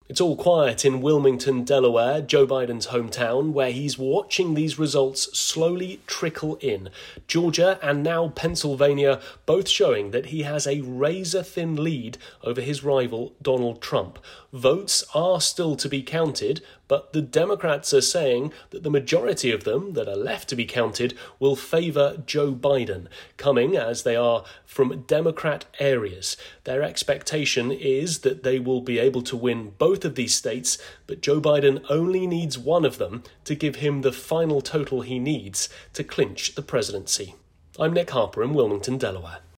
It's all quiet in Wilmington, Delaware, Joe Biden's hometown, where he's watching these results slowly trickle in. Georgia and now Pennsylvania both showing that he has a razor-thin lead over his rival Donald Trump. Votes are still to be counted, but the Democrats are saying that the majority of them that are left to be counted will favour Joe Biden, coming as they are from Democrat areas. Their expectation is that they will be able to win both of these states, but Joe Biden only needs one of them to give him the final total he needs to clinch the presidency. I'm Nick Harper in Wilmington, Delaware.